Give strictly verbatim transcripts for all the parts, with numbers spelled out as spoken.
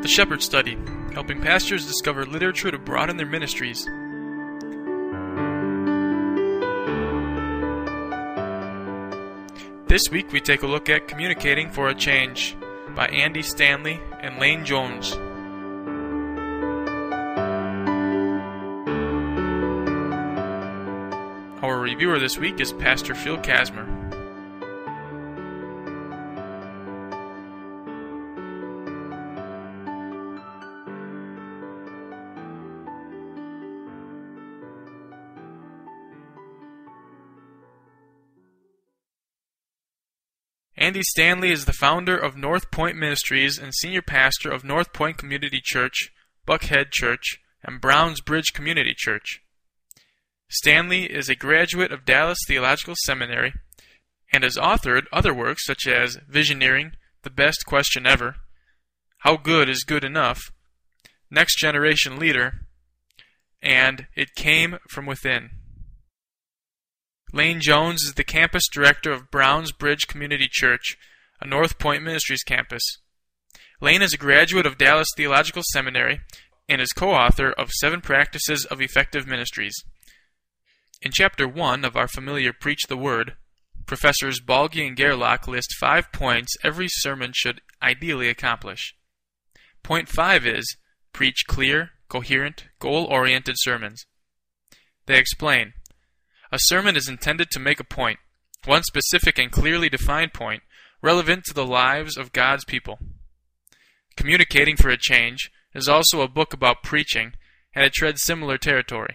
Shepherd Study, helping pastors discover literature to broaden their ministries. This week we take a look at Communicating for a Change by Andy Stanley and Lane Jones. Our reviewer this week is Pastor Phil Kasmer. Andy Stanley is the founder of North Point Ministries and senior pastor of North Point Community Church, Buckhead Church, and Browns Bridge Community Church. Stanley is a graduate of Dallas Theological Seminary and has authored other works such as Visioneering, The Best Question Ever, How Good is Good Enough, Next Generation Leader, and It Came From Within. Lane Jones is the campus director of Browns Bridge Community Church, a North Point Ministries campus. Lane is a graduate of Dallas Theological Seminary and is co-author of Seven Practices of Effective Ministries. In Chapter one of our familiar Preach the Word, Professors Balgi and Gerlach list five points every sermon should ideally accomplish. Point five is, preach clear, coherent, goal-oriented sermons. They explain, a sermon is intended to make a point, one specific and clearly defined point, relevant to the lives of God's people. Communicating for a Change is also a book about preaching, and it treads similar territory.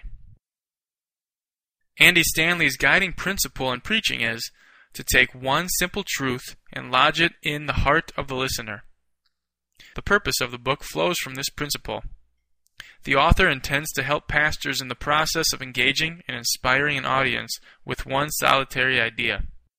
Andy Stanley's guiding principle in preaching is to take one simple truth and lodge it in the heart of the listener. The purpose of the book flows from this principle. The author intends to help pastors in the process of engaging and inspiring an audience with one solitary idea.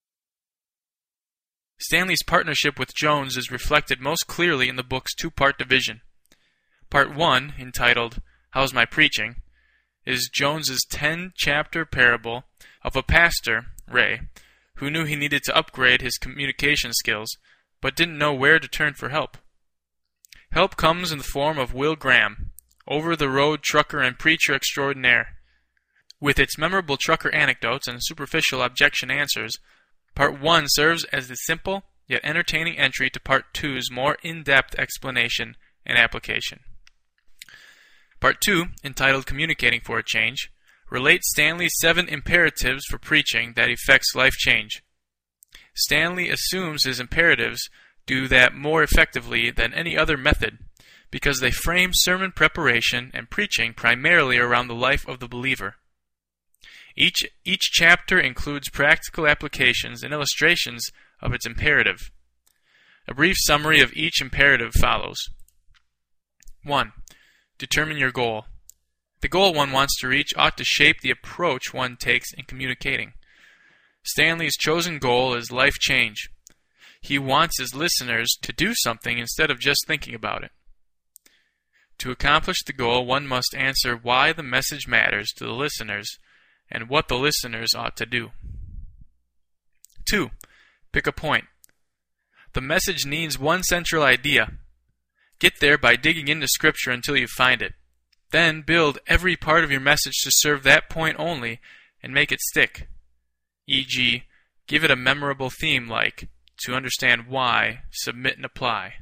Stanley's partnership with Jones is reflected most clearly in the book's two-part division. Part one, entitled, How's My Preaching?, is Jones's ten-chapter parable of a pastor, Ray, who knew he needed to upgrade his communication skills, but didn't know where to turn for help. Help comes in the form of Will Graham, over-the-road trucker and preacher extraordinaire. With its memorable trucker anecdotes and superficial objection answers, Part one serves as the simple yet entertaining entry to Part two's more in-depth explanation and application. Part two, entitled Communicating for a Change, relates Stanley's seven imperatives for preaching that effects life change. Stanley assumes his imperatives do that more effectively than any other method, because they frame sermon preparation and preaching primarily around the life of the believer. Each, each chapter includes practical applications and illustrations of its imperative. A brief summary of each imperative follows. one. Determine your goal. The goal one wants to reach ought to shape the approach one takes in communicating. Stanley's chosen goal is life change. He wants his listeners to do something instead of just thinking about it. To accomplish the goal, one must answer why the message matters to the listeners and what the listeners ought to do. two. Pick a point. The message needs one central idea. Get there by digging into Scripture until you find it. Then build every part of your message to serve that point only and make it stick. for example, give it a memorable theme like, to understand why, submit and apply.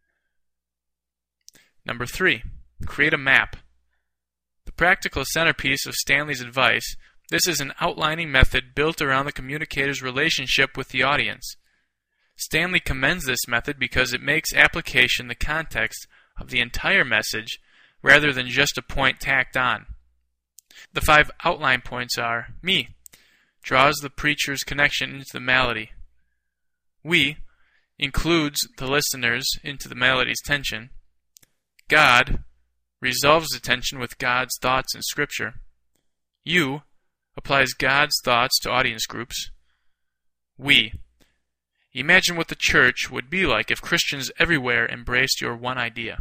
Number three, create a map. The practical centerpiece of Stanley's advice, this is an outlining method built around the communicator's relationship with the audience. Stanley commends this method because it makes application the context of the entire message rather than just a point tacked on. The five outline points are, me, draws the preacher's connection into the melody. We, includes the listeners into the melody's tension. God resolves the tension with God's thoughts in Scripture. You applies God's thoughts to audience groups. We imagine what the church would be like if Christians everywhere embraced your one idea.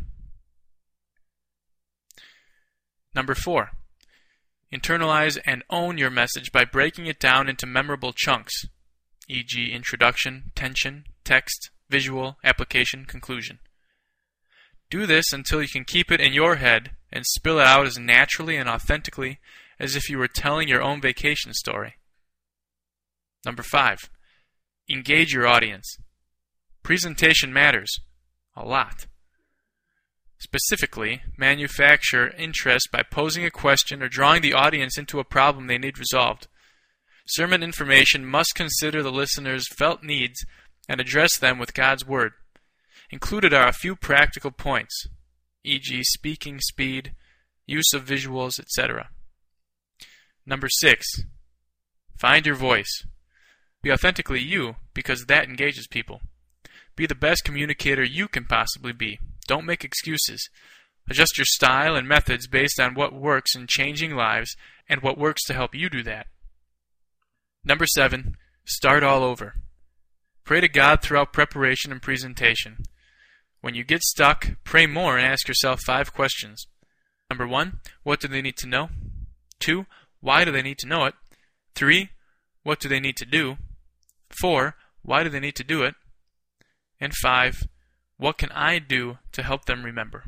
Number four, internalize and own your message by breaking it down into memorable chunks, for example introduction, tension, text, visual, application, conclusion. Do this until you can keep it in your head and spill it out as naturally and authentically as if you were telling your own vacation story. Number five, engage your audience. Presentation matters a lot. Specifically, manufacture interest by posing a question or drawing the audience into a problem they need resolved. Sermon information must consider the listener's felt needs and address them with God's Word. Included are a few practical points, for example speaking speed, use of visuals, et cetera. Number six, find your voice. Be authentically you, because that engages people. Be the best communicator you can possibly be. Don't make excuses. Adjust your style and methods based on what works in changing lives and what works to help you do that. Number seven, start all over. Pray to God throughout preparation and presentation. When you get stuck, pray more and ask yourself five questions. Number one, what do they need to know? Two, why do they need to know it? Three, what do they need to do? Four, why do they need to do it? And five, what can I do to help them remember?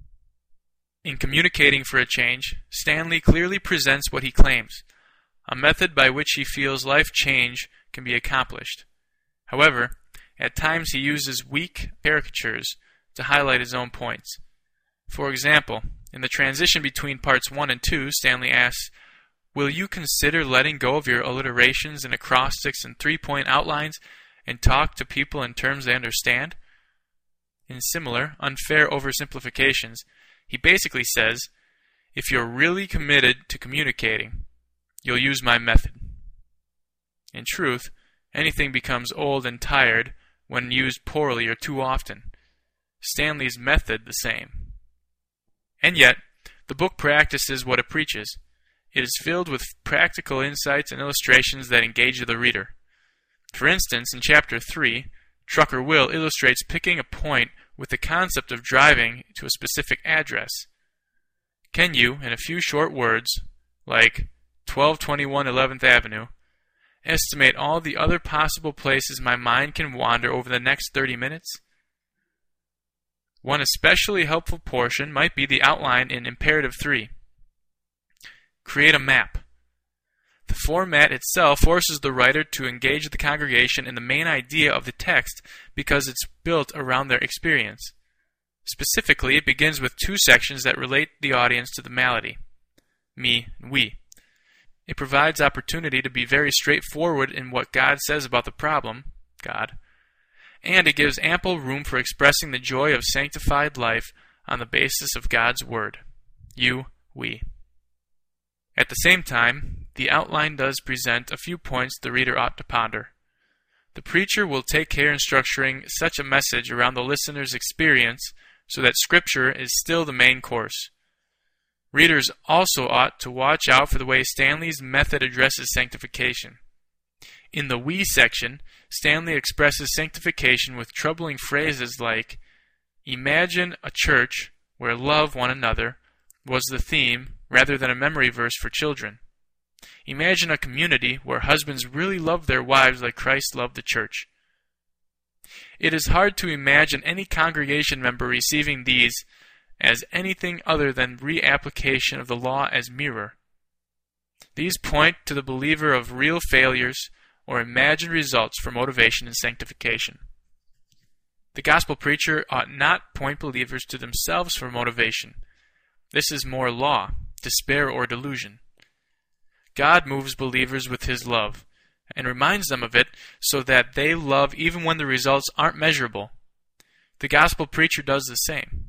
In Communicating for a Change, Stanley clearly presents what he claims, a method by which he feels life change can be accomplished. However, at times he uses weak caricatures to highlight his own points. For example, in the transition between parts one and two, Stanley asks, will you consider letting go of your alliterations and acrostics and three-point outlines and talk to people in terms they understand? In similar, unfair oversimplifications, he basically says, if you're really committed to communicating, you'll use my method. In truth, anything becomes old and tired when used poorly or too often. Stanley's method the same. And yet, the book practices what it preaches. It is filled with practical insights and illustrations that engage the reader. For instance, in Chapter three, Trucker Will illustrates picking a point with the concept of driving to a specific address. Can you, in a few short words, like twelve twenty-one eleventh Avenue, estimate all the other possible places my mind can wander over the next thirty minutes? One especially helpful portion might be the outline in Imperative three. Create a map. The format itself forces the writer to engage the congregation in the main idea of the text because it's built around their experience. Specifically, it begins with two sections that relate the audience to the malady, me and we. It provides opportunity to be very straightforward in what God says about the problem, God, and it gives ample room for expressing the joy of sanctified life on the basis of God's Word, you, we. At the same time, the outline does present a few points the reader ought to ponder. The preacher will take care in structuring such a message around the listener's experience so that Scripture is still the main course. Readers also ought to watch out for the way Stanley's method addresses sanctification. In the we section, Stanley expresses sanctification with troubling phrases like, imagine a church where love one another was the theme rather than a memory verse for children. Imagine a community where husbands really love their wives like Christ loved the church. It is hard to imagine any congregation member receiving these as anything other than reapplication of the law as mirror. These point to the believer of real failures or imagined results for motivation and sanctification. The gospel preacher ought not point believers to themselves for motivation. This is more law, despair, or delusion. God moves believers with His love and reminds them of it so that they love even when the results aren't measurable. The gospel preacher does the same.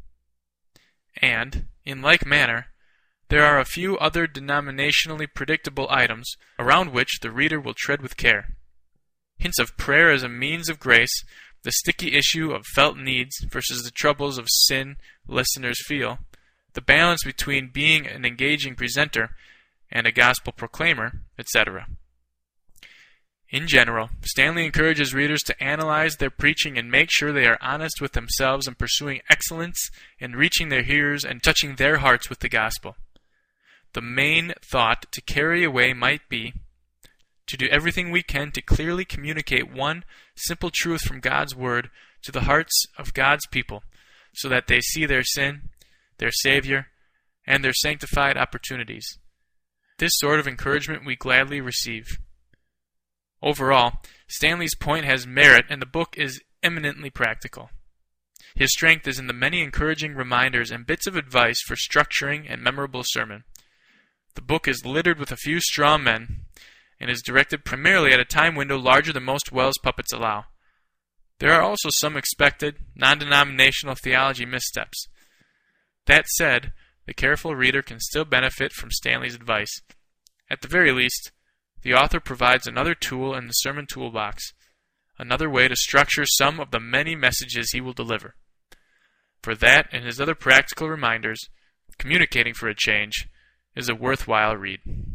And, in like manner, there are a few other denominationally predictable items around which the reader will tread with care. Hints of prayer as a means of grace, the sticky issue of felt needs versus the troubles of sin listeners feel, the balance between being an engaging presenter and a gospel proclaimer, et cetera. In general, Stanley encourages readers to analyze their preaching and make sure they are honest with themselves in pursuing excellence in reaching their hearers and touching their hearts with the gospel. The main thought to carry away might be to do everything we can to clearly communicate one simple truth from God's Word to the hearts of God's people, so that they see their sin, their Savior, and their sanctified opportunities. This sort of encouragement we gladly receive. Overall, Stanley's point has merit, and the book is eminently practical. His strength is in the many encouraging reminders and bits of advice for structuring a memorable sermon. The book is littered with a few straw men, and is directed primarily at a time window larger than most Wells puppets allow. There are also some expected, non-denominational theology missteps. That said, the careful reader can still benefit from Stanley's advice. At the very least, the author provides another tool in the sermon toolbox, another way to structure some of the many messages he will deliver. For that and his other practical reminders, Communicating for a Change is a worthwhile read.